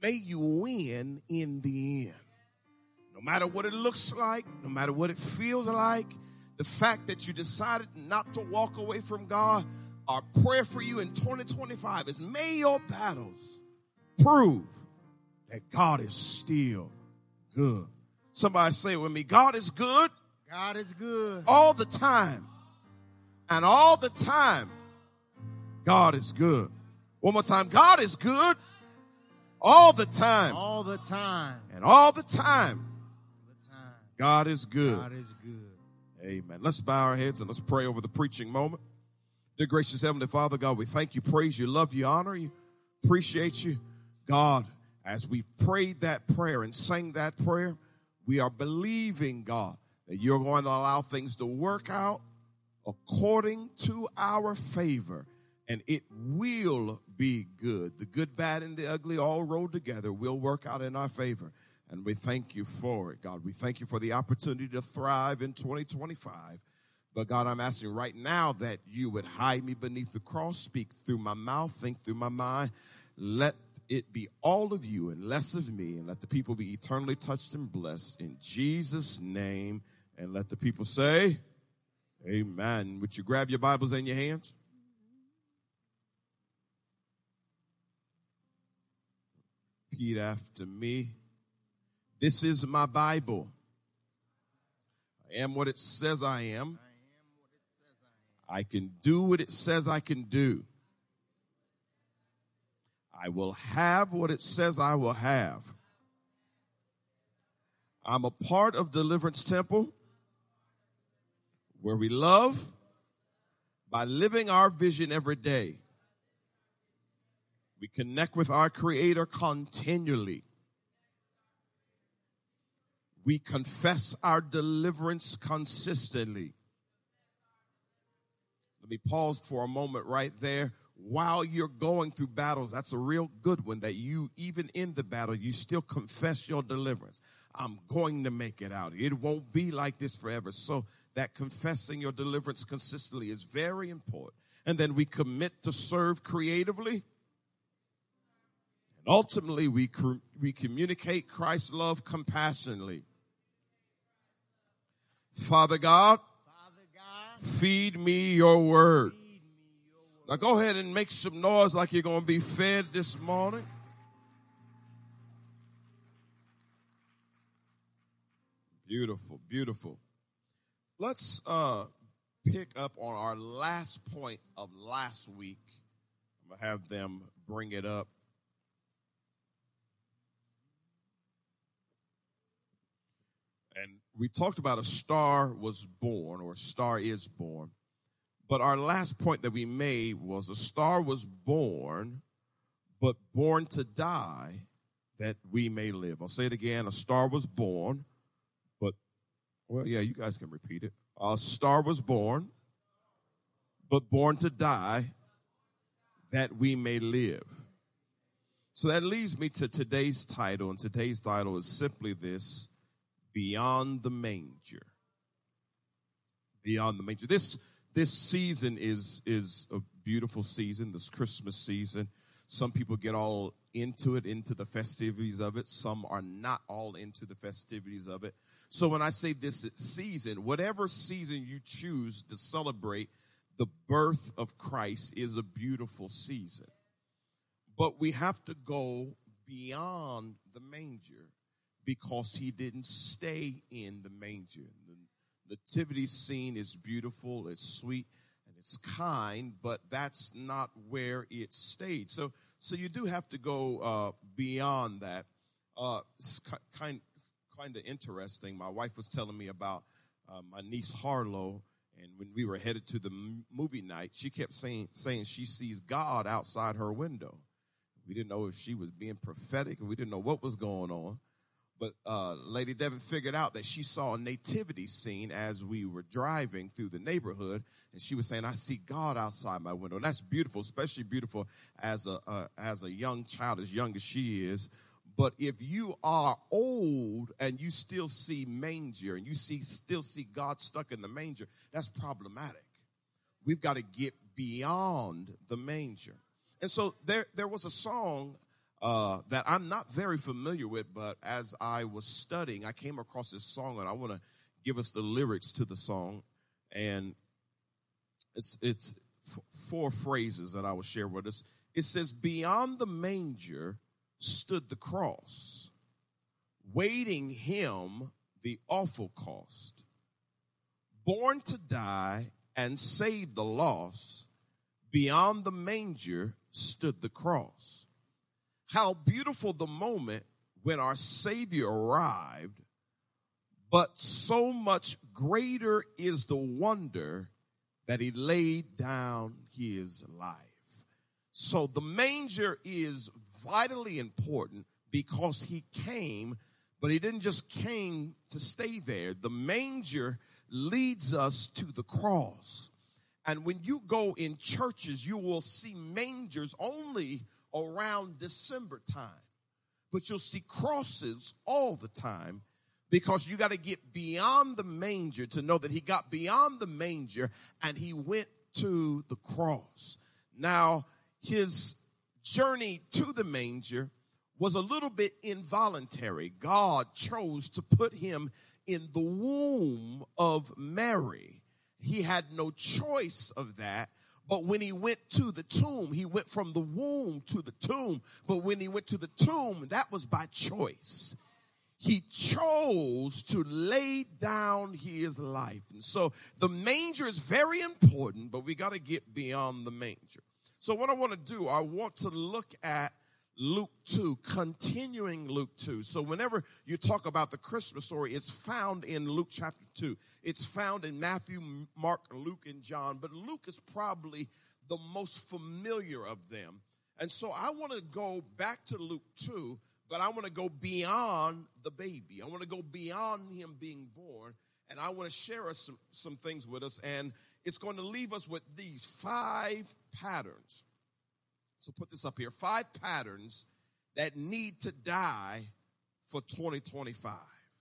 may you win in the end. No matter what it looks like, no matter what it feels like, the fact that you decided not to walk away from God, our prayer for you in 2025 is may your battles prove that God is still good. Somebody say it with me. God is good. God is good. All the time. And all the time, God is good. One more time. God is good. All the time. All the time. And all the time, God is good. God is good. Amen. Let's bow our heads and let's pray over the preaching moment. Dear gracious Heavenly Father, God, we thank you, praise you, love you, honor you, appreciate you. God, as we prayed that prayer and sang that prayer, we are believing, God, that you're going to allow things to work out according to our favor, and it will be good. The good, bad, and the ugly all rolled together will work out in our favor. And we thank you for it, God. We thank you for the opportunity to thrive in 2025. But, God, I'm asking right now that you would hide me beneath the cross, speak through my mouth, think through my mind. Let it be all of you and less of me, and let the people be eternally touched and blessed. In Jesus' name, and let the people say, amen. Would you grab your Bibles in your hands? Repeat after me. This is my Bible. I am what it says I am. I can do what it says I can do. I will have what it says I will have. I'm a part of Deliverance Temple, where we love by living our vision every day. We connect with our Creator continually. We confess our deliverance consistently. Let me pause for a moment right there. While you're going through battles, that's a real good one, that you, even in the battle, you still confess your deliverance. I'm going to make it out. It won't be like this forever. So that confessing your deliverance consistently is very important. And then we commit to serve creatively. And ultimately, we communicate Christ's love compassionately. Father God, feed me your word. Now go ahead and make some noise like you're going to be fed this morning. Beautiful, beautiful. Let's pick up on our last point of last week. I'm going to have them bring it up. And we talked about a star was born, or a star is born. But our last point that we made was a star was born, but born to die that we may live. I'll say it again. A star was born, but, well, yeah, you guys can repeat it. A star was born, but born to die that we may live. So that leads me to today's title, and today's title is simply this: Beyond the Manger. Beyond the Manger. This season is a beautiful season, this Christmas season. Some people get all into it, into the festivities of it. Some are not all into the festivities of it. So when I say this season, whatever season you choose to celebrate the birth of Christ is a beautiful season. But we have to go beyond the manger, because he didn't stay in the manger. The nativity scene is beautiful, it's sweet, and it's kind, but that's not where it stayed. So you do have to go beyond that. It's kind of interesting. My wife was telling me about my niece Harlow, and when we were headed to the movie night, she kept saying she sees God outside her window. We didn't know if she was being prophetic, and we didn't know what was going on. But Lady Devin figured out that she saw a nativity scene as we were driving through the neighborhood, and she was saying, I see God outside my window. And that's beautiful, especially beautiful as a young child, as young as she is. But if you are old and you still see manger, and you still see God stuck in the manger, that's problematic. We've got to get beyond the manger. And so there was a song that I'm not very familiar with, but as I was studying, I came across this song, and I want to give us the lyrics to the song. And it's four phrases that I will share with us. It says, beyond the manger stood the cross, waiting him the awful cost. Born to die and save the lost, beyond the manger stood the cross. How beautiful the moment when our Savior arrived, but so much greater is the wonder that he laid down his life. So the manger is vitally important because he came, but he didn't just came to stay there. The manger leads us to the cross. And when you go in churches, you will see mangers only around December time. But you'll see crosses all the time because you got to get beyond the manger to know that he got beyond the manger and he went to the cross. Now, his journey to the manger was a little bit involuntary. God chose to put him in the womb of Mary. He had no choice of that. But when he went to the tomb, he went from the womb to the tomb. But when he went to the tomb, that was by choice. He chose to lay down his life. And so the manger is very important, but we got to get beyond the manger. So what I want to do, I want to look at Luke 2, continuing Luke 2. So whenever you talk about the Christmas story, it's found in Luke chapter 2. It's found in Matthew, Mark, Luke, and John. But Luke is probably the most familiar of them. And so I want to go back to Luke 2, but I want to go beyond the baby. I want to go beyond him being born. And I want to share us some things with us. And it's going to leave us with these 5 patterns. So put this up here. 5 patterns that need to die for 2025.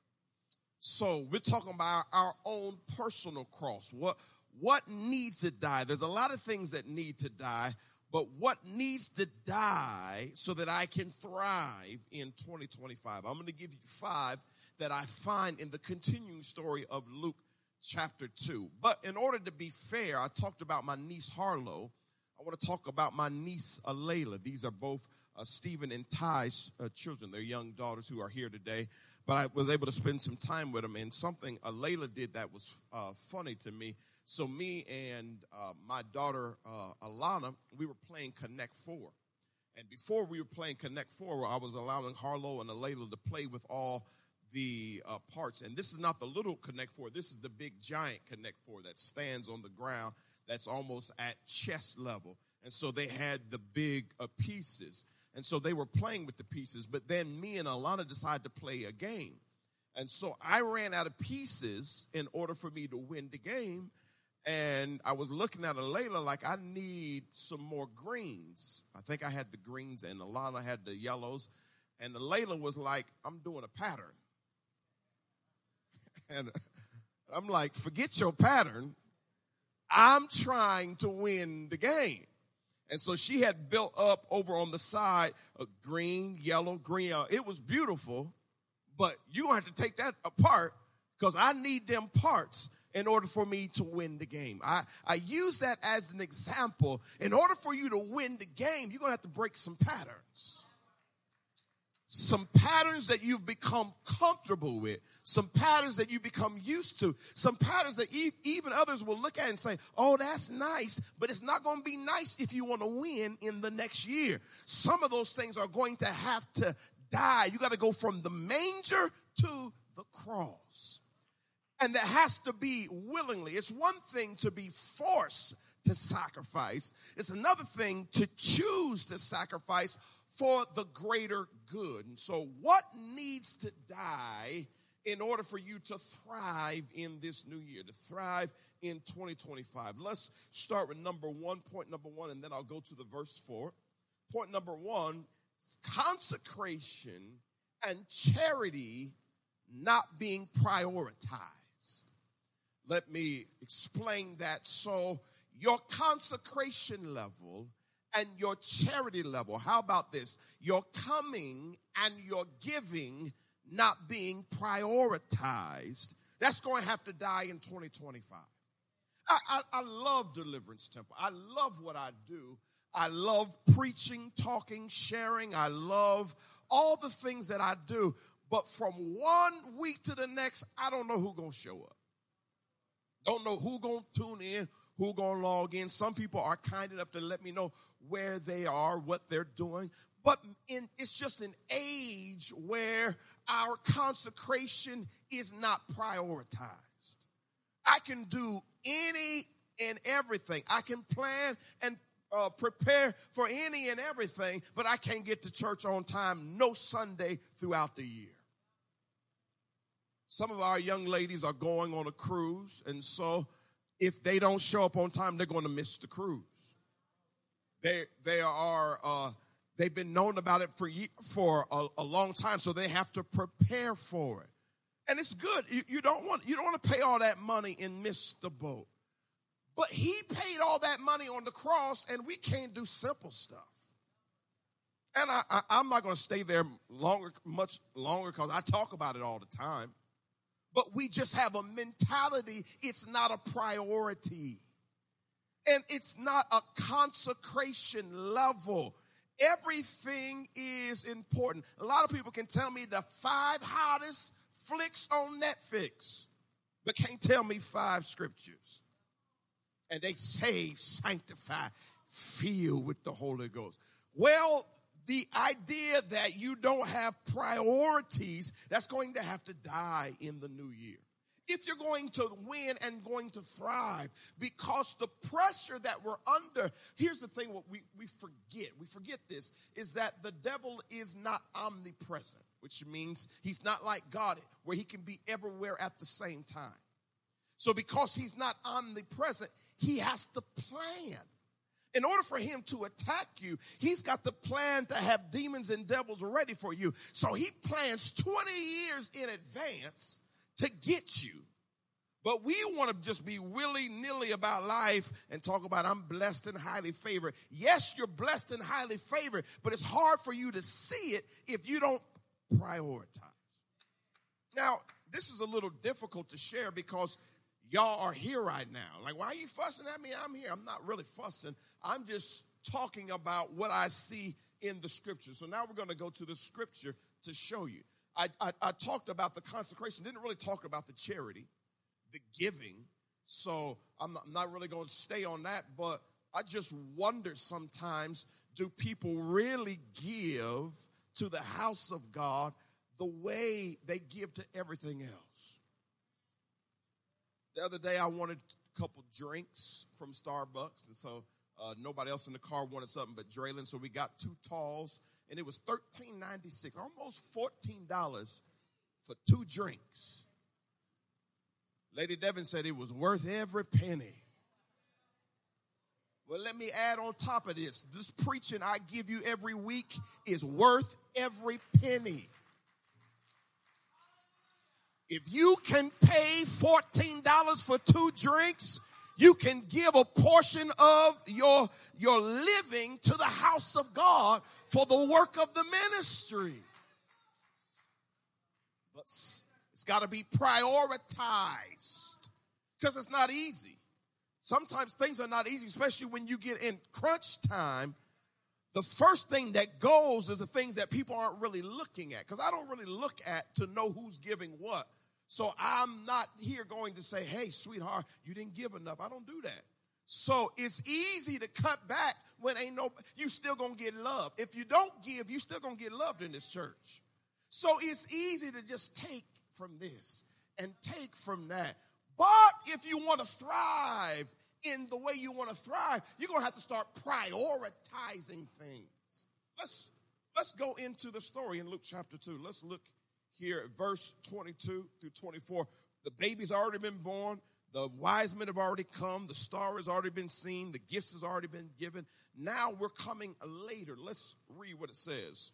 So we're talking about our own personal cross. What needs to die? There's a lot of things that need to die, but what needs to die so that I can thrive in 2025? I'm going to give you 5 that I find in the continuing story of Luke chapter 2. But in order to be fair, I talked about my niece Harlow. I want to talk about my niece Alayla. These are both Stephen and Ty's children. They're young daughters who are here today. But I was able to spend some time with them, and something Alayla did that was funny to me. So me and my daughter Alana, we were playing Connect 4. And before we were playing Connect 4, I was allowing Harlow and Alayla to play with all the parts. And this is not the little Connect 4. This is the big giant Connect 4 that stands on the ground that's almost at chest level. And so they had the big pieces. And so they were playing with the pieces. But then me and Alana decided to play a game. And so I ran out of pieces in order for me to win the game. And I was looking at Alayla like, I need some more greens. I think I had the greens and Alana had the yellows. And Alayla was like, I'm doing a pattern. And I'm like, forget your pattern. I'm trying to win the game. And so she had built up over on the side a green, yellow, green. It was beautiful, but you're going to have to take that apart because I need them parts in order for me to win the game. I use that as an example. In order for you to win the game, you're going to have to break some patterns. Some patterns that you've become comfortable with, some patterns that you become used to, some patterns that even others will look at and say, oh, that's nice, but it's not going to be nice if you want to win in the next year. Some of those things are going to have to die. You got to go from the manger to the cross. And that has to be willingly. It's one thing to be forced to sacrifice. It's another thing to choose to sacrifice for the greater good. And so what needs to die in order for you to thrive in this new year, to thrive in 2025? Let's start with point number one, and then I'll go to the verse 4. Point number 1, consecration and charity not being prioritized. Let me explain that. So your consecration level and your charity level. How about this? Your coming and your giving not being prioritized. That's going to have to die in 2025. I love Deliverance Temple. I love what I do. I love preaching, talking, sharing. I love all the things that I do. But from one week to the next, I don't know who's going to show up. Don't know who's going to tune in, who's going to log in. Some people are kind enough to let me know where they are, what they're doing. But it's just an age where our consecration is not prioritized. I can do any and everything. I can plan and prepare for any and everything, but I can't get to church on time no Sunday throughout the year. Some of our young ladies are going on a cruise, and so if they don't show up on time, they're going to miss the cruise. They've been known about it for a long time, so they have to prepare for it. And it's good. You don't want to pay all that money and miss the boat. But he paid all that money on the cross, and we can't do simple stuff. And I'm not going to stay there much longer because I talk about it all the time. But we just have a mentality, it's not a priority. And it's not a consecration level. Everything is important. A lot of people can tell me the 5 hottest flicks on Netflix, but can't tell me 5 scriptures. And they saved, sanctified, filled with the Holy Ghost. Well, the idea that you don't have priorities, that's going to have to die in the new year. If you're going to win and going to thrive, because the pressure that we're under, here's the thing, what we forget this, is that the devil is not omnipresent, which means he's not like God, where he can be everywhere at the same time. So because he's not omnipresent, he has to plan. In order for him to attack you, he's got to plan to have demons and devils ready for you. So he plans 20 years in advance to get you. But we want to just be willy-nilly about life and talk about I'm blessed and highly favored. Yes, you're blessed and highly favored, but it's hard for you to see it if you don't prioritize. Now, this is a little difficult to share because y'all are here right now. Like, why are you fussing at me? I'm here. I'm not really fussing. I'm just talking about what I see in the scripture. So now we're going to go to the scripture to show you. I talked about the consecration, didn't really talk about the charity, the giving. So I'm not really going to stay on that, but I just wonder sometimes, do people really give to the house of God the way they give to everything else? The other day I wanted a couple drinks from Starbucks, and so nobody else in the car wanted something but Draylon, so we got 2 talls, and it was $13.96, almost $14 for 2 drinks. Lady Devin said it was worth every penny. Well, let me add on top of this preaching I give you every week is worth every penny. If you can pay $14 for 2 drinks, you can give a portion of your living to the house of God for the work of the ministry. But it's got to be prioritized because it's not easy. Sometimes things are not easy, especially when you get in crunch time. The first thing that goes is the things that people aren't really looking at, because I don't really look at to know who's giving what. So I'm not here going to say, hey, sweetheart, you didn't give enough. I don't do that. So it's easy to cut back when you still going to get love. If you don't give, you still going to get loved in this church. So it's easy to just take from this and take from that. But if you want to thrive in the way you want to thrive, you're going to have to start prioritizing things. Let's go into the story in Luke chapter 2. Let's look here at verse 22 through 24. The baby's already been born. The wise men have already come. The star has already been seen. The gifts has already been given. Now we're coming later. Let's read what it says.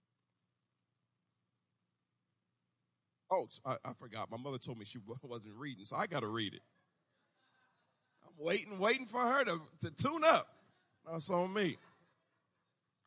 Oh, I forgot. My mother told me she wasn't reading, so I got to read it. I'm waiting for her to tune up. That's on me.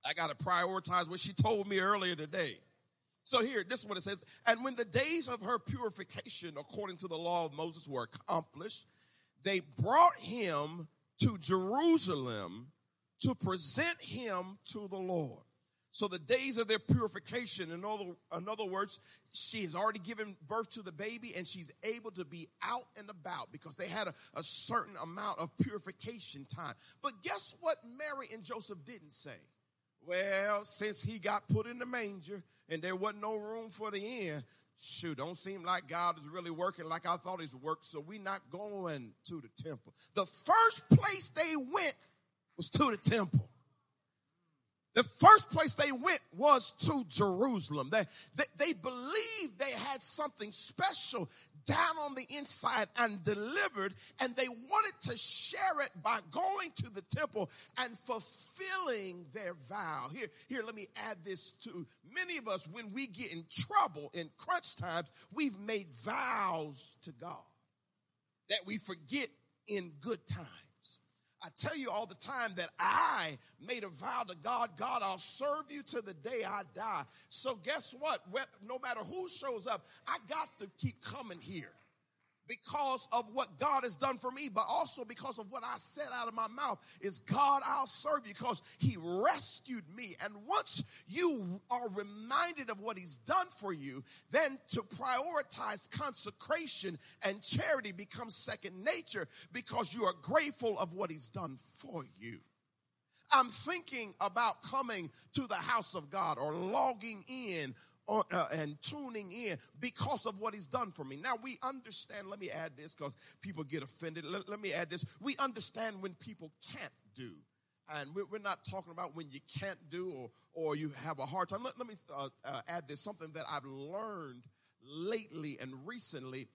I got to prioritize what she told me earlier today. So here, this is what it says. And when the days of her purification, according to the law of Moses, were accomplished, they brought him to Jerusalem to present him to the Lord. So the days of their purification, in other words, she has already given birth to the baby and she's able to be out and about because they had a certain amount of purification time. But guess what Mary and Joseph didn't say? Well, since he got put in the manger and there wasn't no room for the end, shoot, don't seem like God is really working like I thought he would work, so we're not going to the temple. The first place they went was to the temple. The first place they went was to Jerusalem. They believed they had something special down on the inside and delivered, and they wanted to share it by going to the temple and fulfilling their vow. Here, let me add this too. Many of us, when we get in trouble, in crunch times, we've made vows to God that we forget in good times. I tell you all the time that I made a vow to God, God, I'll serve you to the day I die. So guess what? No matter who shows up, I got to keep coming here because of what God has done for me, but also because of what I said out of my mouth is, God, I'll serve you because he rescued me. And once you are reminded of what he's done for you, then to prioritize consecration and charity becomes second nature because you are grateful of what he's done for you. I'm thinking about coming to the house of God or logging in and tuning in because of what he's done for me. Now, we understand, let me add this because people get offended. Let me add this. We understand when people can't do. And we're not talking about when you can't do or you have a hard time. Let me add this, something that I've learned lately and recently.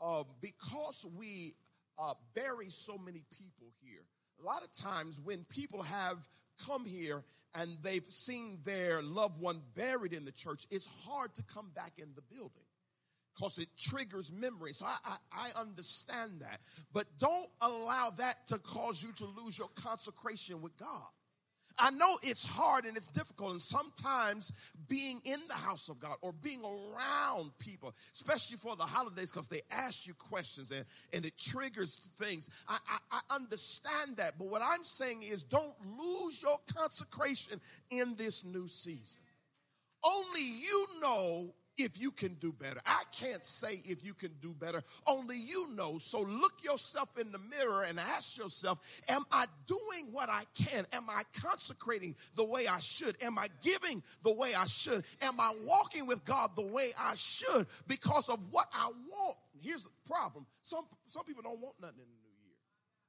Because we bury so many people here, a lot of times when people have come here and they've seen their loved one buried in the church, it's hard to come back in the building because it triggers memory. So I understand that. But don't allow that to cause you to lose your consecration with God. I know it's hard and it's difficult, and sometimes being in the house of God or being around people, especially for the holidays, because they ask you questions and it triggers things. I understand that, but what I'm saying is don't lose your consecration in this new season. Only you know if you can do better. I can't say if you can do better. Only you know. So look yourself in the mirror and ask yourself, am I doing what I can? Am I consecrating the way I should? Am I giving the way I should? Am I walking with God the way I should because of what I want? Here's the problem. Some people don't want nothing in the new year.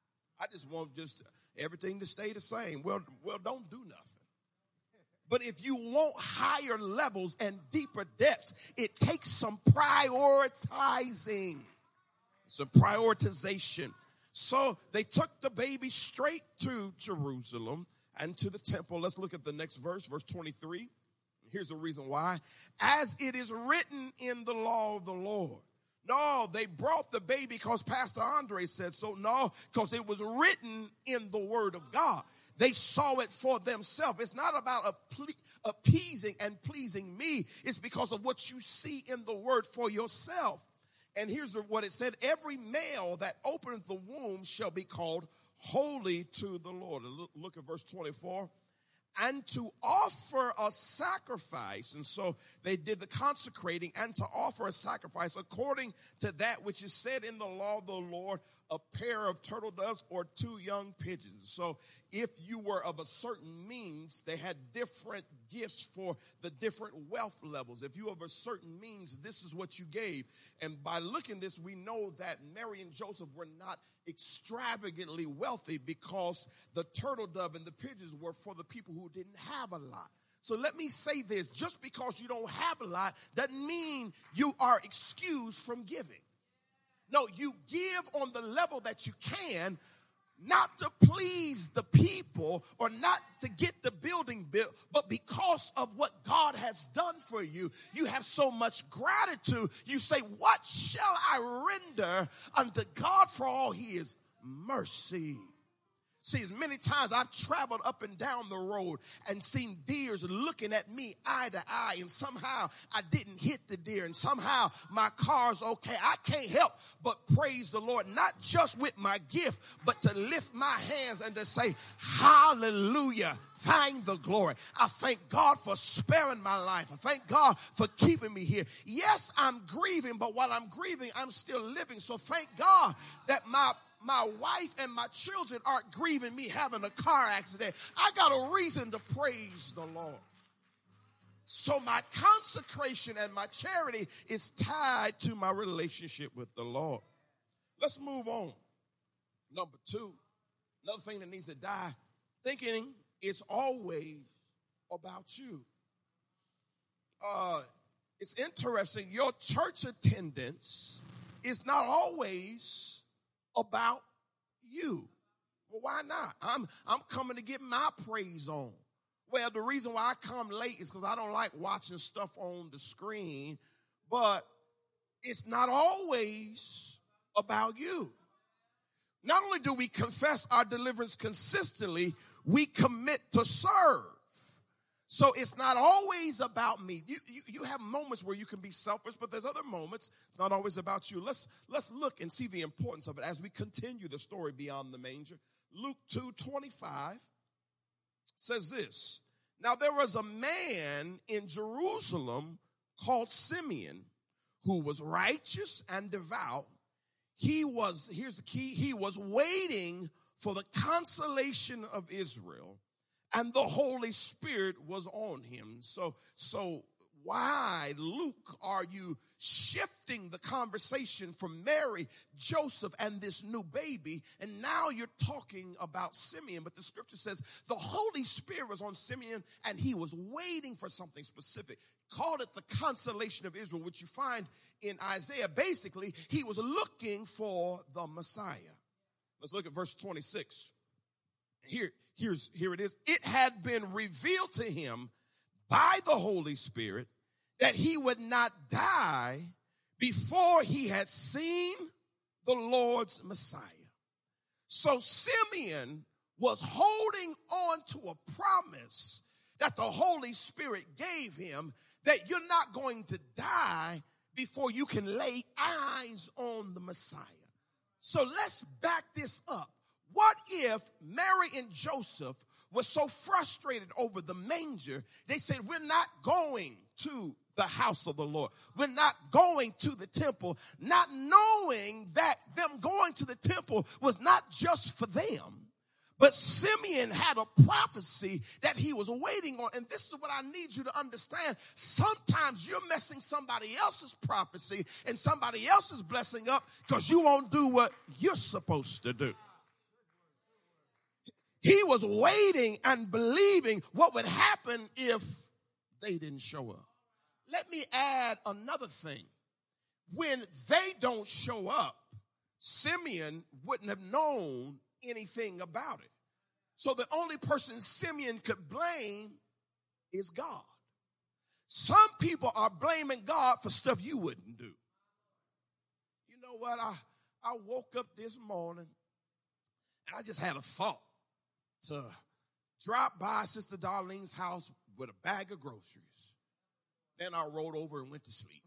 I just want just everything to stay the same. Well, don't do nothing. But if you want higher levels and deeper depths, it takes some prioritizing, some prioritization. So they took the baby straight to Jerusalem and to the temple. Let's look at the next verse, verse 23. Here's the reason why. As it is written in the law of the Lord. No, they brought the baby because Pastor Andre said so. No, because it was written in the word of God. They saw it for themselves. It's not about appeasing and pleasing me. It's because of what you see in the word for yourself. And here's what it said. Every male that openeth the womb shall be called holy to the Lord. Look at verse 24. And to offer a sacrifice. And so they did the consecrating and to offer a sacrifice according to that which is said in the law of the Lord, a pair of turtle doves or 2 young pigeons. So if you were of a certain means, they had different gifts for the different wealth levels. If you were of a certain means, this is what you gave. And by looking at this, we know that Mary and Joseph were not extravagantly wealthy because the turtle dove and the pigeons were for the people who didn't have a lot. So let me say this, just because you don't have a lot doesn't mean you are excused from giving. No, you give on the level that you can, not to please the people or not to get the building built, but because of what God has done for you. You have so much gratitude. You say, what shall I render unto God for all his mercy? See, as many times I've traveled up and down the road and seen deers looking at me eye to eye, and somehow I didn't hit the deer, and somehow my car's okay. I can't help but praise the Lord, not just with my gift, but to lift my hands and to say, hallelujah, thine the glory. I thank God for sparing my life. I thank God for keeping me here. Yes, I'm grieving, but while I'm grieving, I'm still living. So thank God that my wife and my children aren't grieving me having a car accident. I got a reason to praise the Lord. So my consecration and my charity is tied to my relationship with the Lord. Let's move on. Number 2, another thing that needs to die, thinking it's always about you. It's interesting. Your church attendance is not always about you. Well, why not? I'm coming to get my praise on. Well, the reason why I come late is because I don't like watching stuff on the screen, but it's not always about you. Not only do we confess our deliverance consistently, we commit to serve. So it's not always about me. You have moments where you can be selfish, but there's other moments not always about you. Let's look and see the importance of it as we continue the story beyond the manger. Luke 2:25 says this. Now there was a man in Jerusalem called Simeon who was righteous and devout. Here's the key, he was waiting for the consolation of Israel, and the Holy Spirit was on him. So why, Luke, are you shifting the conversation from Mary, Joseph, and this new baby, and now you're talking about Simeon? But the scripture says the Holy Spirit was on Simeon, and he was waiting for something specific. Called it the consolation of Israel, which you find in Isaiah. Basically, he was looking for the Messiah. Let's look at verse 26. Here it is. It had been revealed to him by the Holy Spirit that he would not die before he had seen the Lord's Messiah. So Simeon was holding on to a promise that the Holy Spirit gave him, that you're not going to die before you can lay eyes on the Messiah. So let's back this up. What if Mary and Joseph were so frustrated over the manger, they said, we're not going to the house of the Lord. We're not going to the temple, not knowing that them going to the temple was not just for them, but Simeon had a prophecy that he was waiting on. And this is what I need you to understand. Sometimes you're messing somebody else's prophecy and somebody else's blessing up because you won't do what you're supposed to do. He was waiting and believing what would happen if they didn't show up. Let me add another thing. When they don't show up, Simeon wouldn't have known anything about it. So the only person Simeon could blame is God. Some people are blaming God for stuff you wouldn't do. You know what? I woke up this morning and I just had a thought to drop by Sister Darlene's house with a bag of groceries. Then I rolled over and went to sleep.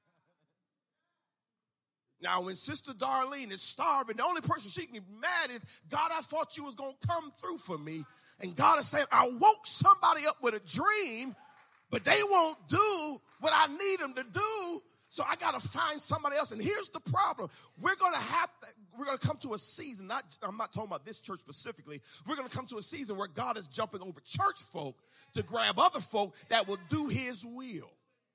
Now, when Sister Darlene is starving, the only person she can be mad is, God, I thought you was going to come through for me. And God is saying, I woke somebody up with a dream, but they won't do what I need them to do. So I got to find somebody else. And here's the problem. We're going to come to a season, I'm not talking about this church specifically. We're going to come to a season where God is jumping over church folk to grab other folk that will do his will.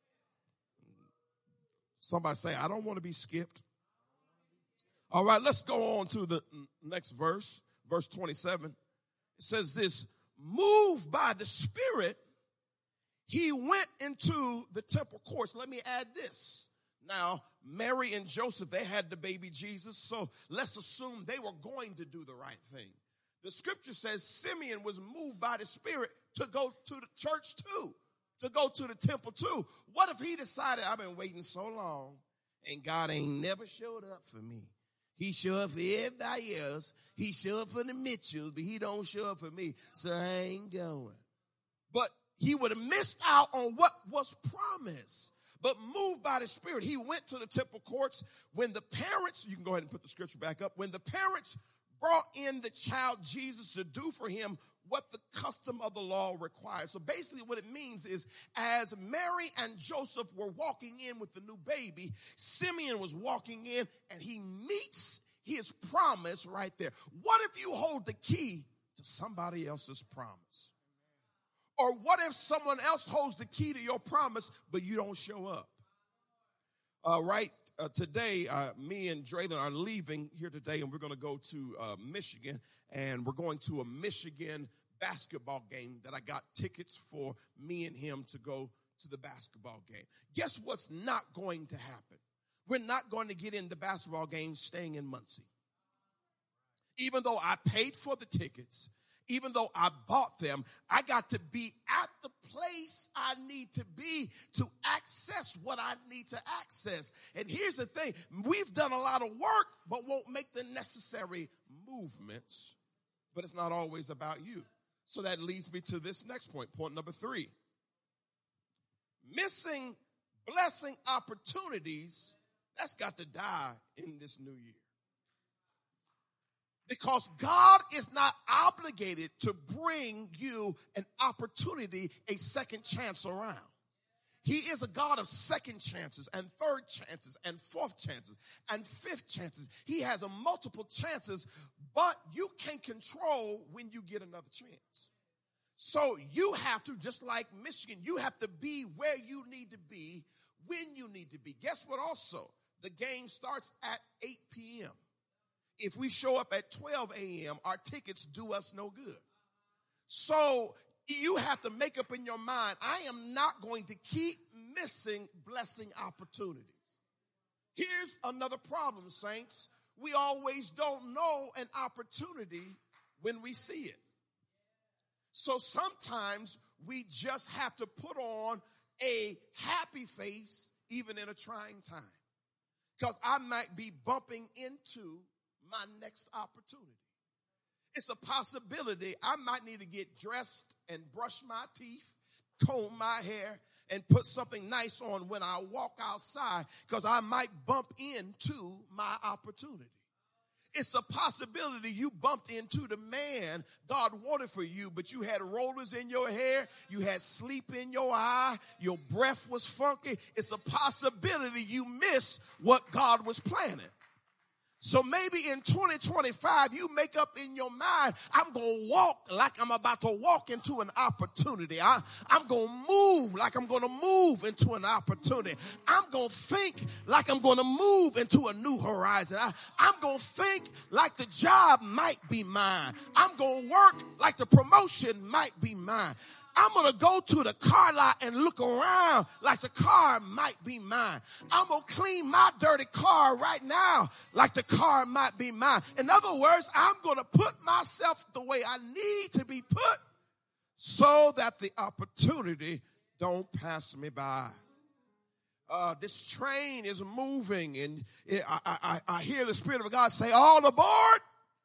Somebody say, I don't want to be skipped. All right, let's go on to the next verse, verse 27. It says this, moved by the Spirit, he went into the temple courts. Let me add this. Now, Mary and Joseph, they had the baby Jesus, so let's assume they were going to do the right thing. The scripture says Simeon was moved by the Spirit to go to the church too, to go to the temple too. What if he decided, I've been waiting so long and God ain't never showed up for me? He show up for everybody else. He show up for the Mitchells, but he don't show up for me, so I ain't going. But he would have missed out on what was promised. But moved by the Spirit, he went to the temple courts when the parents, you can go ahead and put the scripture back up, when the parents brought in the child Jesus to do for him what the custom of the law requires. So basically what it means is as Mary and Joseph were walking in with the new baby, Simeon was walking in and he meets his promise right there. What if you hold the key to somebody else's promise? Or what if someone else holds the key to your promise, but you don't show up? Today, me and Drayden are leaving here today, and we're going to go to Michigan, and we're going to a Michigan basketball game that I got tickets for me and him to go to the basketball game. Guess what's not going to happen? We're not going to get in the basketball game staying in Muncie. Even though I paid for the tickets, even though I bought them, I got to be at the place I need to be to access what I need to access. And here's the thing. We've done a lot of work, but won't make the necessary movements. But it's not always about you. So that leads me to this next point, point number 3. Missing blessing opportunities, that's got to die in this new year. Because God is not obligated to bring you an opportunity, a second chance around. He is a God of second chances and third chances and fourth chances and fifth chances. He has a multiple chances, but you can't control when you get another chance. So you have to, just like Michigan, you have to be where you need to be when you need to be. Guess what also? The game starts at 8 p.m. If we show up at 12 a.m., our tickets do us no good. So you have to make up in your mind, I am not going to keep missing blessing opportunities. Here's another problem, saints. We always don't know an opportunity when we see it. So sometimes we just have to put on a happy face even in a trying time. Because I might be bumping into my next opportunity. It's a possibility I might need to get dressed and brush my teeth, comb my hair, and put something nice on when I walk outside because I might bump into my opportunity. It's a possibility you bumped into the man God wanted for you, but you had rollers in your hair, you had sleep in your eye, your breath was funky. It's a possibility you missed what God was planning. So maybe in 2025, you make up in your mind, I'm going to walk like I'm about to walk into an opportunity. I'm going to move like I'm going to move into an opportunity. I'm going to think like I'm going to move into a new horizon. I'm going to think like the job might be mine. I'm going to work like the promotion might be mine. I'm going to go to the car lot and look around like the car might be mine. I'm going to clean my dirty car right now like the car might be mine. In other words, I'm going to put myself the way I need to be put so that the opportunity don't pass me by. This train is moving, and I hear the Spirit of God say, all aboard.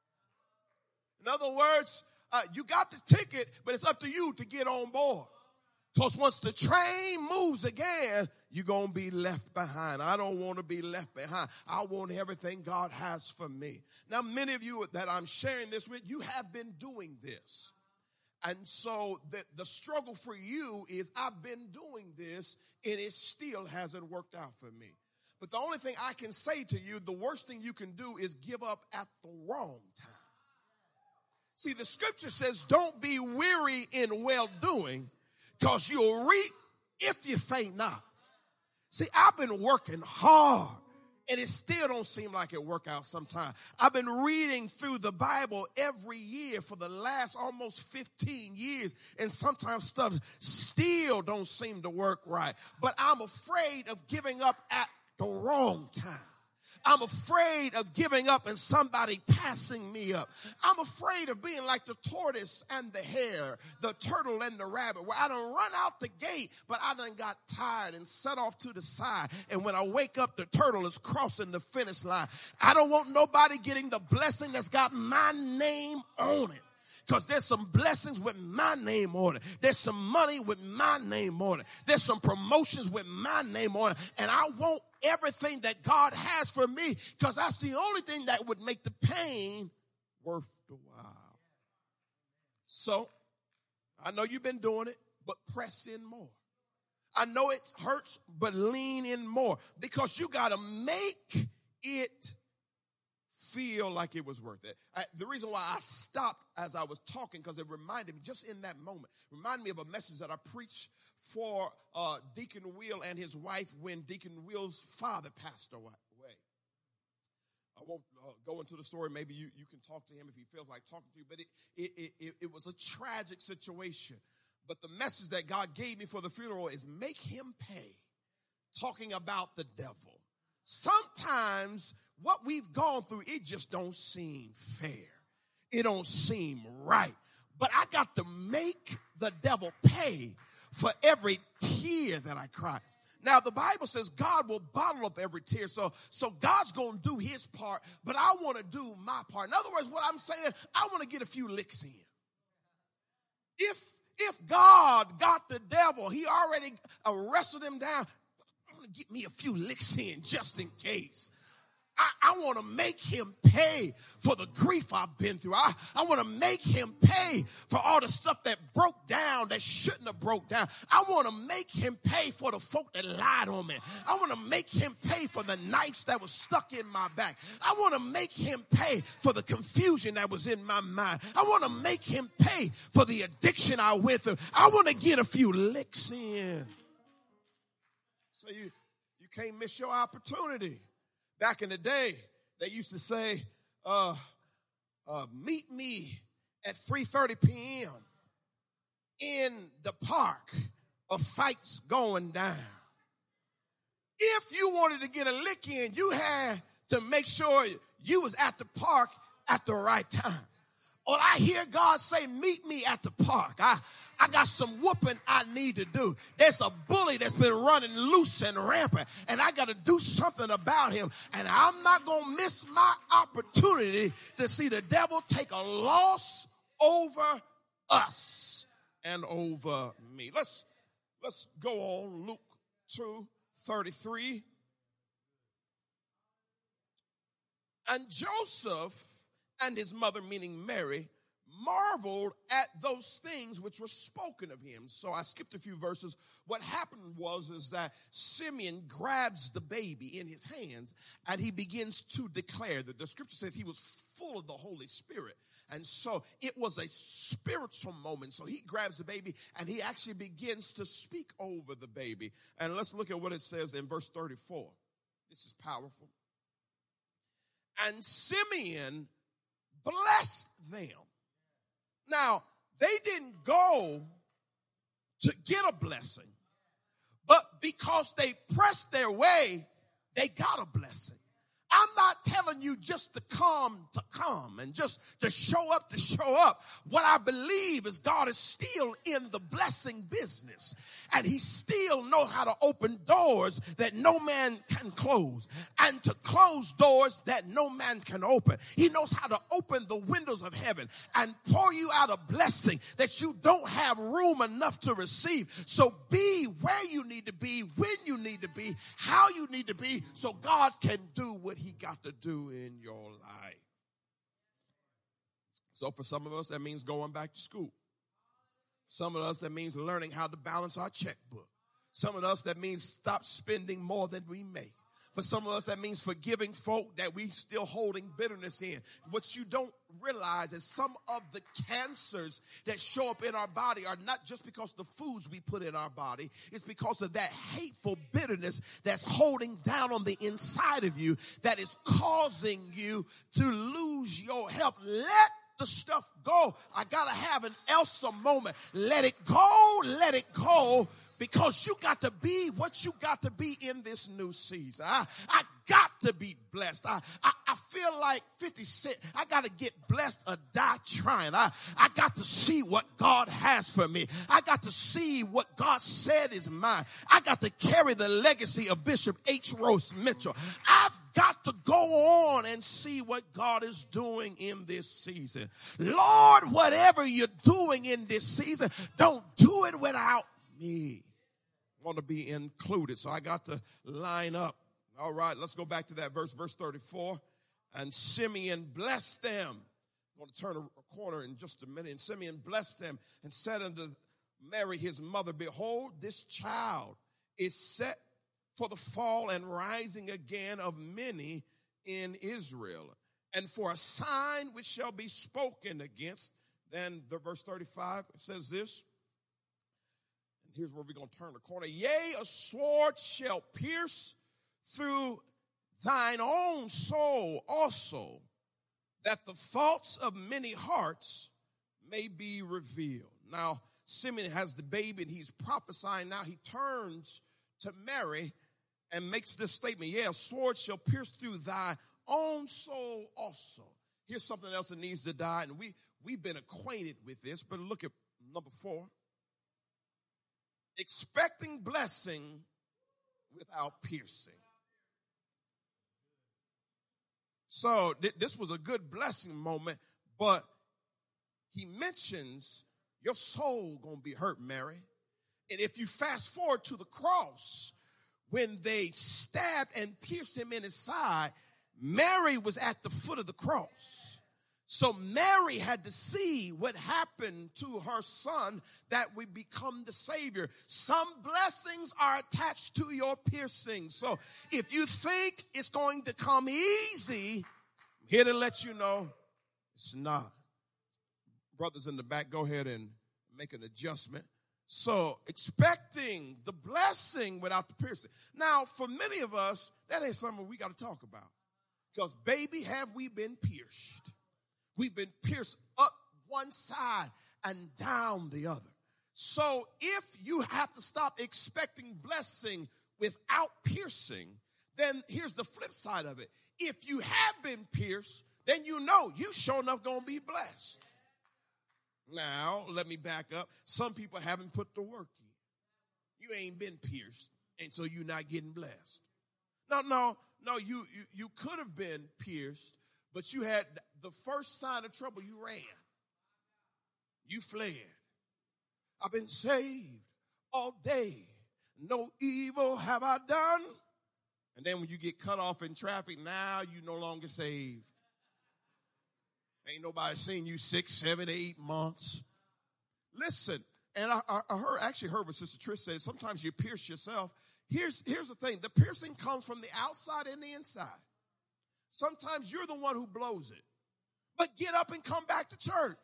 In other words, you got the ticket, but it's up to you to get on board. Because once the train moves again, you're going to be left behind. I don't want to be left behind. I want everything God has for me. Now, many of you that I'm sharing this with, you have been doing this. And so the struggle for you is I've been doing this, and it still hasn't worked out for me. But the only thing I can say to you, the worst thing you can do is give up at the wrong time. See, the scripture says, don't be weary in well-doing, because you'll reap if you faint not. See, I've been working hard, and it still don't seem like it work out sometimes. I've been reading through the Bible every year for the last almost 15 years, and sometimes stuff still don't seem to work right. But I'm afraid of giving up at the wrong time. I'm afraid of giving up and somebody passing me up. I'm afraid of being like the tortoise and the hare, the turtle and the rabbit, where I done run out the gate, but I done got tired and set off to the side. And when I wake up, the turtle is crossing the finish line. I don't want nobody getting the blessing that's got my name on it. Because there's some blessings with my name on it. There's some money with my name on it. There's some promotions with my name on it. And I want everything that God has for me, because that's the only thing that would make the pain worth the while. So, I know you've been doing it, but press in more. I know it hurts, but lean in more, because you got to make it feel like it was worth it. The reason why I stopped as I was talking, because it reminded me, just in that moment, reminded me of a message that I preached for Deacon Will and his wife when Deacon Will's father passed away. I won't go into the story. Maybe you can talk to him if he feels like talking to you. But it was a tragic situation. But the message that God gave me for the funeral is make him pay. Talking about the devil. Sometimes what we've gone through, it just don't seem fair. It don't seem right. But I got to make the devil pay for every tear that I cry. Now, the Bible says God will bottle up every tear. So God's going to do his part, but I want to do my part. In other words, what I'm saying, I want to get a few licks in. If God got the devil, he already arrested him down. I want to get me a few licks in just in case. I want to make him pay for the grief I've been through. I want to make him pay for all the stuff that broke down that shouldn't have broke down. I want to make him pay for the folk that lied on me. I want to make him pay for the knives that was stuck in my back. I want to make him pay for the confusion that was in my mind. I want to make him pay for the addiction I went through. I want to get a few licks in. So you can't miss your opportunity. Back in the day, they used to say, meet me at 3:30 p.m. in the park, a fight's going down. If you wanted to get a lick in, you had to make sure you was at the park at the right time. Or I hear God say, meet me at the park. I got some whooping I need to do. There's a bully that's been running loose and rampant, and I got to do something about him. And I'm not going to miss my opportunity to see the devil take a loss over us and over me. Let's go on. Luke 2:33. And Joseph and his mother, meaning Mary, marveled at those things which were spoken of him. So I skipped a few verses. What happened is that Simeon grabs the baby in his hands and he begins to declare that the scripture says he was full of the Holy Spirit. And so it was a spiritual moment. So he grabs the baby and he actually begins to speak over the baby. And let's look at what it says in verse 34. This is powerful. And Simeon blessed them. Now, they didn't go to get a blessing, but because they pressed their way, they got a blessing. I'm not telling you just to come and just to show up. What I believe is God is still in the blessing business, and he still knows how to open doors that no man can close and to close doors that no man can open. He knows how to open the windows of heaven and pour you out a blessing that you don't have room enough to receive. So be where you need to be, when you need to be, how you need to be, so God can do what he got to do in your life. So for some of us, that means going back to school. Some of us, that means learning how to balance our checkbook. Some of us, that means stop spending more than we make. For some of us, that means forgiving folk that we still holding bitterness in. What you don't realize is some of the cancers that show up in our body are not just because the foods we put in our body. It's because of that hateful bitterness that's holding down on the inside of you that is causing you to lose your health. Let the stuff go. I got to have an Elsa moment. Let it go. Let it go. because you got to be what you got to be in this new season. I got to be blessed. I feel like 50 Cent. I got to get blessed or die trying. I got to see what God has for me. I got to see what God said is mine. I got to carry the legacy of Bishop H. Rose Mitchell. I've got to go on and see what God is doing in this season. Lord, whatever you're doing in this season, don't do it without me. I want to be included, so I got to line up. All right, let's go back to that verse 34. And Simeon blessed them. I'm going to turn a corner in just a minute. And Simeon blessed them and said unto Mary his mother, behold, this child is set for the fall and rising again of many in Israel, and for a sign which shall be spoken against. Then the verse 35 says this. And here's where we're going to turn the corner. Yea, a sword shall pierce through thine own soul also, that the thoughts of many hearts may be revealed. Now, Simeon has the baby and he's prophesying. Now he turns to Mary and makes this statement. Yeah, a sword shall pierce through thy own soul also. Here's something else that needs to die, and we've been acquainted with this, but look at number 4. Expecting blessing without piercing. So this was a good blessing moment, but he mentions your soul gonna be hurt, Mary. And if you fast forward to the cross, when they stabbed and pierced him in his side, Mary was at the foot of the cross. So Mary had to see what happened to her son that would become the Savior. Some blessings are attached to your piercing. So if you think it's going to come easy, I'm here to let you know it's not. Brothers in the back, go ahead and make an adjustment. So expecting the blessing without the piercing. Now, for many of us, that ain't something we got to talk about. Because, baby, have we been pierced. We've been pierced up one side and down the other. So if you have to stop expecting blessing without piercing, then here's the flip side of it. If you have been pierced, then you know you sure enough going to be blessed. Now, let me back up. Some people haven't put the work in. You ain't been pierced, and so you're not getting blessed. No, you could have been pierced, but you had the first sign of trouble, you ran. You fled. I've been saved all day. No evil have I done. And then when you get cut off in traffic, now you no longer saved. Ain't nobody seen you 6, 7, 8 months. Listen, and I heard what Sister Trish said. Sometimes you pierce yourself. Here's the thing. The piercing comes from the outside and the inside. Sometimes you're the one who blows it. But get up and come back to church.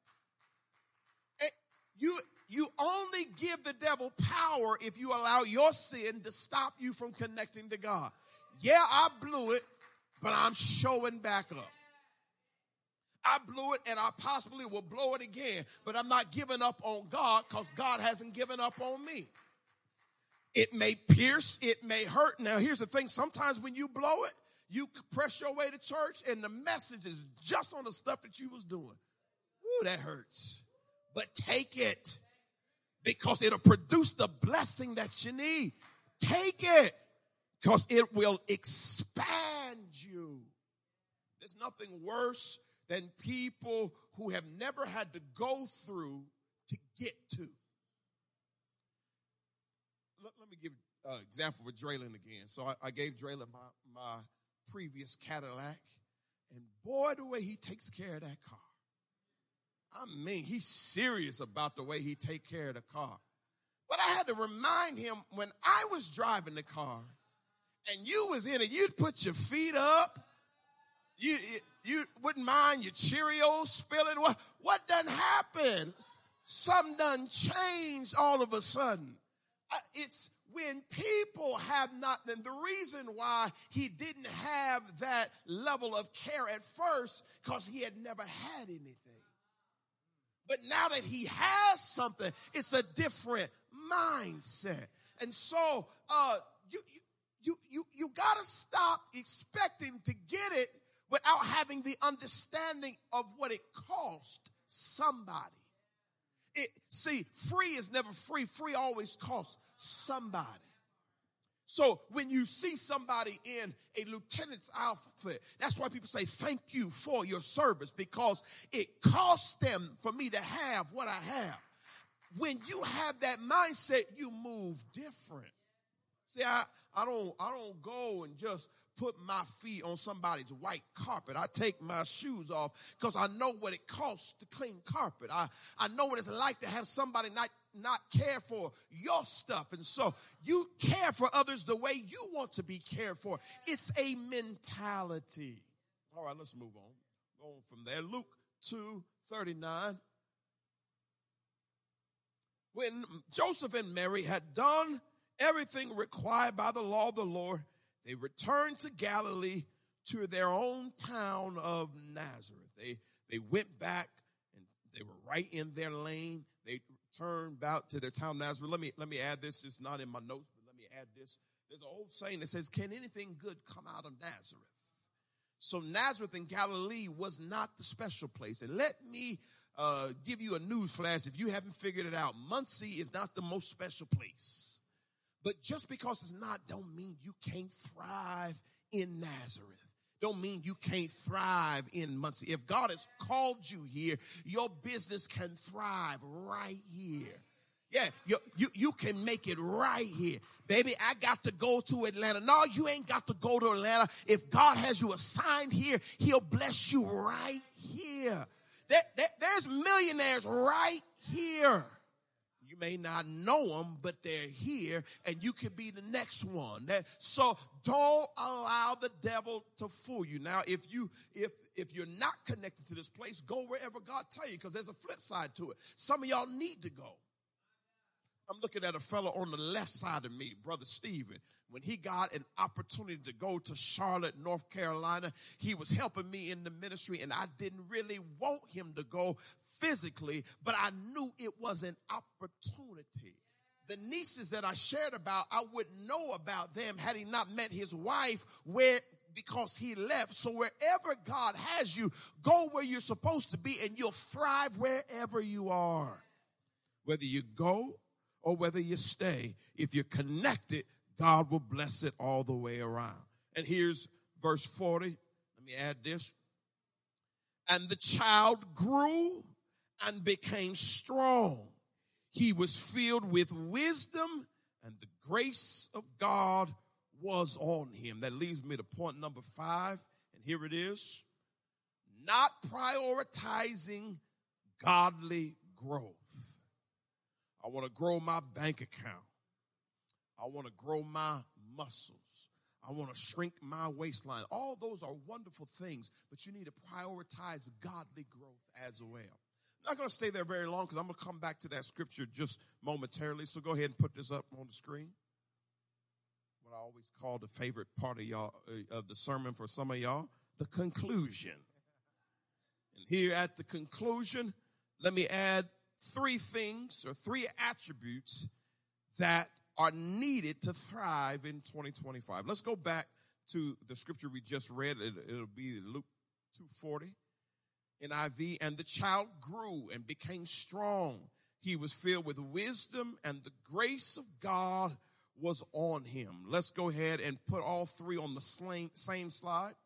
And you only give the devil power if you allow your sin to stop you from connecting to God. Yeah, I blew it, but I'm showing back up. I blew it, and I possibly will blow it again, but I'm not giving up on God because God hasn't given up on me. It may pierce, it may hurt. Now, here's the thing. Sometimes when you blow it, you press your way to church, and the message is just on the stuff that you was doing. Ooh, that hurts. But take it because it'll produce the blessing that you need. Take it because it will expand you. There's nothing worse than people who have never had to go through to get to. Let me give an example with Draylon again. So I gave Draylon my previous Cadillac, and boy, the way he takes care of that car. I mean, he's serious about the way he take care of the car. But I had to remind him when I was driving the car and you was in it, you'd put your feet up. You wouldn't mind your Cheerios spilling. What done happened? Something done changed all of a sudden. It's when people have not, then the reason why he didn't have that level of care at first, because he had never had anything. But now that he has something, it's a different mindset. And so you got to stop expecting to get it without having the understanding of what it cost somebody. See, free is never free. Free always costs somebody. So when you see somebody in a lieutenant's outfit, that's why people say thank you for your service, because it cost them for me to have what I have. When you have that mindset, you move different. See, I don't go and just put my feet on somebody's white carpet. I take my shoes off because I know what it costs to clean carpet. I know what it's like to have somebody not care for your stuff. And so you care for others the way you want to be cared for. It's a mentality. All right, let's move on. Go on from there. Luke 2:39. When Joseph and Mary had done everything required by the law of the Lord, they returned to Galilee, to their own town of Nazareth. They went back, and they were right in their lane. They returned back to their town of Nazareth. Let me add this. It's not in my notes, but let me add this. There's an old saying that says, can anything good come out of Nazareth? So Nazareth in Galilee was not the special place. And let me give you a news flash if you haven't figured it out. Muncie is not the most special place. But just because it's not, don't mean you can't thrive in Nazareth. Don't mean you can't thrive in Muncie. If God has called you here, your business can thrive right here. Yeah, you can make it right here. Baby, I got to go to Atlanta. No, you ain't got to go to Atlanta. If God has you assigned here, he'll bless you right here. There's millionaires right here. You may not know them, but they're here, and you could be the next one. So don't allow the devil to fool you. Now, if you're not connected to this place, go wherever God tells you, because there's a flip side to it. Some of y'all need to go. I'm looking at a fellow on the left side of me, Brother Stephen. When he got an opportunity to go to Charlotte, North Carolina, he was helping me in the ministry, and I didn't really want him to go physically, but I knew it was an opportunity. The nieces that I shared about, I wouldn't know about them had he not met his wife because he left. So wherever God has you, go where you're supposed to be, and you'll thrive wherever you are. Whether you go or whether you stay, if you're connected, God will bless it all the way around. And here's verse 40. Let me add this. And the child grew and became strong. He was filled with wisdom, and the grace of God was on him. That leads me to point number 5, and here it is. Not prioritizing godly growth. I want to grow my bank account. I want to grow my muscles. I want to shrink my waistline. All those are wonderful things, but you need to prioritize godly growth as well. I'm not going to stay there very long because I'm going to come back to that scripture just momentarily. So go ahead and put this up on the screen. What I always call the favorite part of y'all, of the sermon for some of y'all, the conclusion. And here at the conclusion, let me add 3 things or 3 attributes that are needed to thrive in 2025. Let's go back to the scripture we just read. It'll be Luke 2:40. NIV, and the child grew and became strong. He was filled with wisdom, and the grace of God was on him. Let's go ahead and put all 3 on the same slide.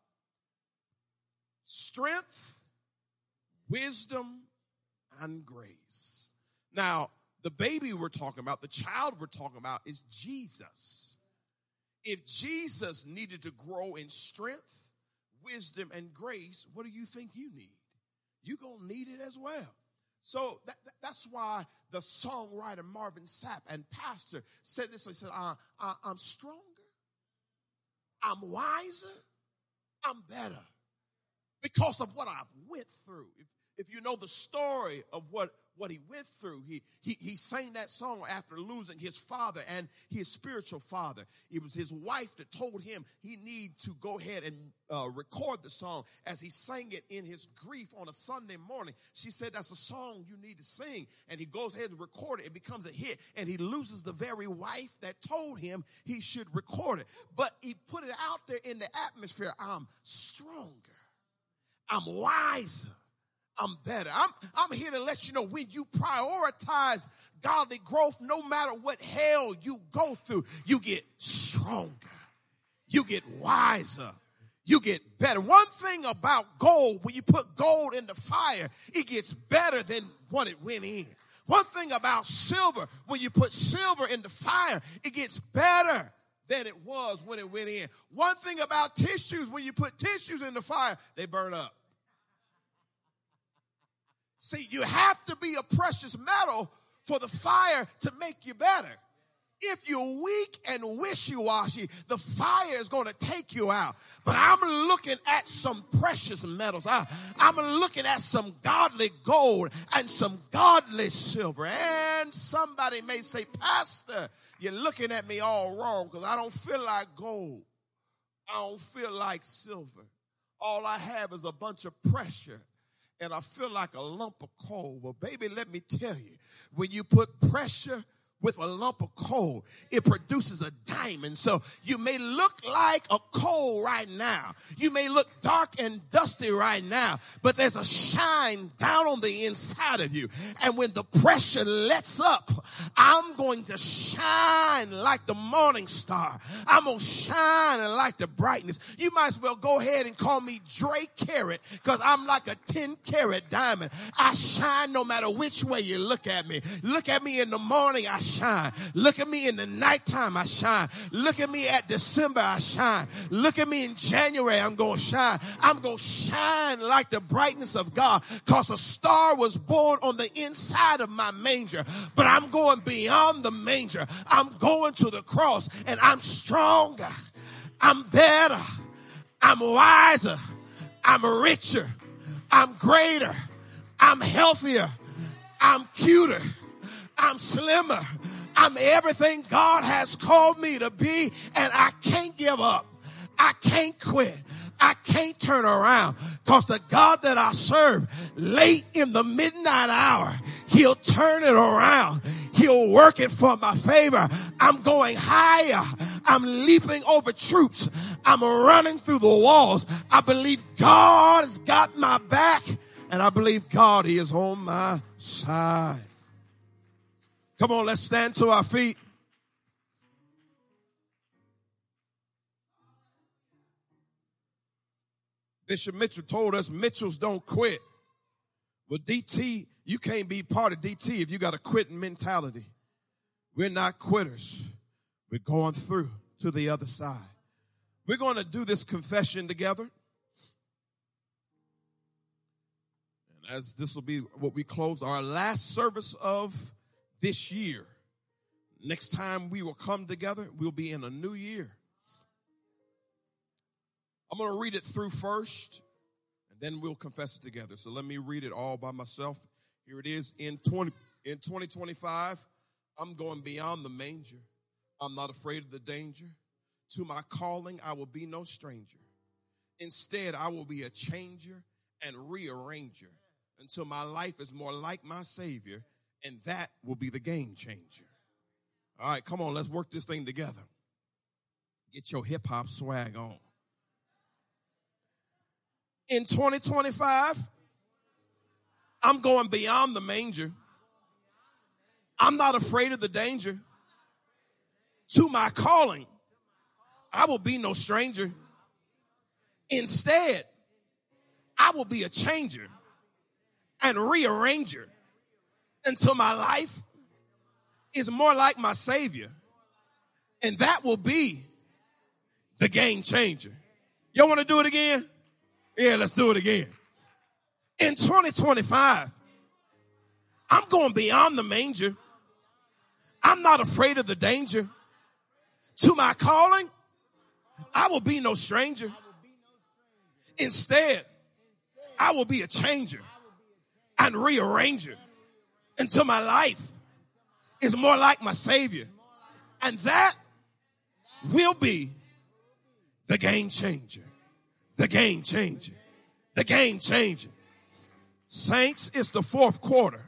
Strength, wisdom, and grace. Now, the baby we're talking about, the child we're talking about is Jesus. If Jesus needed to grow in strength, wisdom, and grace, what do you think you need? You're going to need it as well. So that's why the songwriter Marvin Sapp and pastor said this. He said, I'm stronger, I'm wiser, I'm better because of what I've went through. If you know the story of what what he went through. He sang that song after losing his father and his spiritual father. It was his wife that told him he needed to go ahead and record the song as he sang it in his grief on a Sunday morning. She said, that's a song you need to sing. And he goes ahead and record it. It becomes a hit. And he loses the very wife that told him he should record it. But he put it out there in the atmosphere. I'm stronger. I'm wiser. I'm better. I'm here to let you know, when you prioritize godly growth, no matter what hell you go through, you get stronger. You get wiser. You get better. One thing about gold, when you put gold in the fire, it gets better than when it went in. One thing about silver, when you put silver in the fire, it gets better than it was when it went in. One thing about tissues, when you put tissues in the fire, they burn up. See, you have to be a precious metal for the fire to make you better. If you're weak and wishy-washy, the fire is going to take you out. But I'm looking at some precious metals. I'm looking at some godly gold and some godly silver. And somebody may say, Pastor, you're looking at me all wrong because I don't feel like gold. I don't feel like silver. All I have is a bunch of pressure. And I feel like a lump of coal. Well, baby, let me tell you, when you put pressure with a lump of coal, it produces a diamond. So you may look like a coal right now. You may look dark and dusty right now, but there's a shine down on the inside of you. And when the pressure lets up, I'm going to shine like the morning star. I'm going to shine like the brightness. You might as well go ahead and call me Dre Carat, because I'm like a 10-carat diamond. I shine no matter which way you look at me. Look at me in the morning, I shine. Look at me in the nighttime, I shine. Look at me at December, I shine. Look at me in January, I'm going to shine. I'm going to shine like the brightness of God, because a star was born on the inside of my manger. But I'm going beyond the manger. I'm going to the cross, and I'm stronger. I'm better. I'm wiser. I'm richer. I'm greater. I'm healthier. I'm cuter. I'm slimmer. I'm everything God has called me to be, and I can't give up. I can't quit. I can't turn around, because the God that I serve, late in the midnight hour, he'll turn it around. He'll work it for my favor. I'm going higher. I'm leaping over troops. I'm running through the walls. I believe God has got my back, and I believe God is on my side. Come on, let's stand to our feet. Bishop Mitchell told us Mitchells don't quit. Well, DT, you can't be part of DT if you got a quitting mentality. We're not quitters. We're going through to the other side. We're going to do this confession together. And as this will be what we close our last service of this year. Next time we will come together, we'll be in a new year. I'm going to read it through first, and then we'll confess it together. So let me read it all by myself. Here it is. In 2025, I'm going beyond the manger. I'm not afraid of the danger. To my calling, I will be no stranger. Instead, I will be a changer and rearranger until my life is more like my Savior, and that will be the game changer. All right, come on, let's work this thing together. Get your hip-hop swag on. In 2025, I'm going beyond the manger. I'm not afraid of the danger. To my calling, I will be no stranger. Instead, I will be a changer and rearranger until my life is more like my Savior. And that will be the game changer. Y'all want to do it again? Yeah, let's do it again. In 2025, I'm going beyond the manger. I'm not afraid of the danger. To my calling, I will be no stranger. Instead, I will be a changer and rearranger until my life is more like my Savior. And that will be the game changer. The game changer. The game changer. Saints, it's the fourth quarter.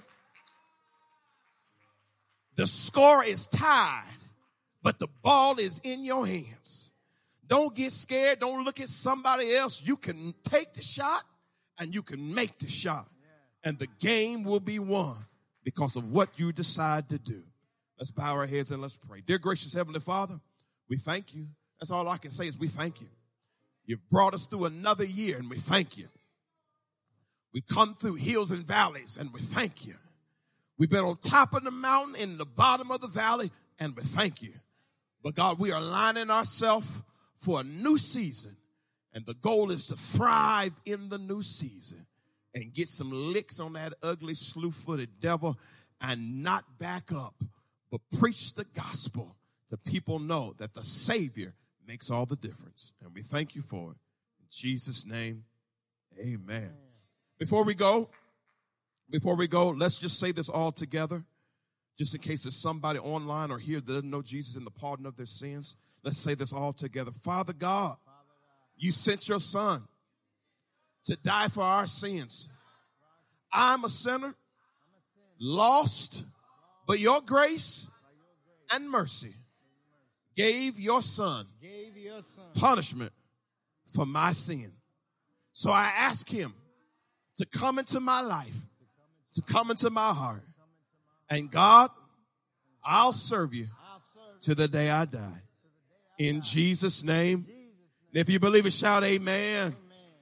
The score is tied, but the ball is in your hands. Don't get scared. Don't look at somebody else. You can take the shot and you can make the shot. And the game will be won because of what you decide to do. Let's bow our heads and let's pray. Dear gracious Heavenly Father, we thank you. That's all I can say is we thank you. You've brought us through another year and we thank you. We've come through hills and valleys and we thank you. We've been on top of the mountain, in the bottom of the valley, and we thank you. But God, we are aligning ourselves for a new season. And the goal is to thrive in the new season and get some licks on that ugly, slew-footed devil and not back up, but preach the gospel to people know that the Savior makes all the difference. And we thank you for it. In Jesus' name, amen. Before we go, let's just say this all together, just in case there's somebody online or here that doesn't know Jesus and the pardon of their sins. Let's say this all together. Father God, you sent your son to die for our sins. I'm a sinner, lost, but your grace and mercy gave your son punishment for my sin. So I ask him to come into my life, to come into my heart. And God, I'll serve you to the day I die. In Jesus' name. And if you believe it, shout amen.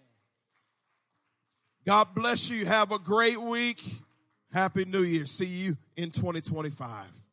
God bless you. Have a great week. Happy New Year. See you in 2025.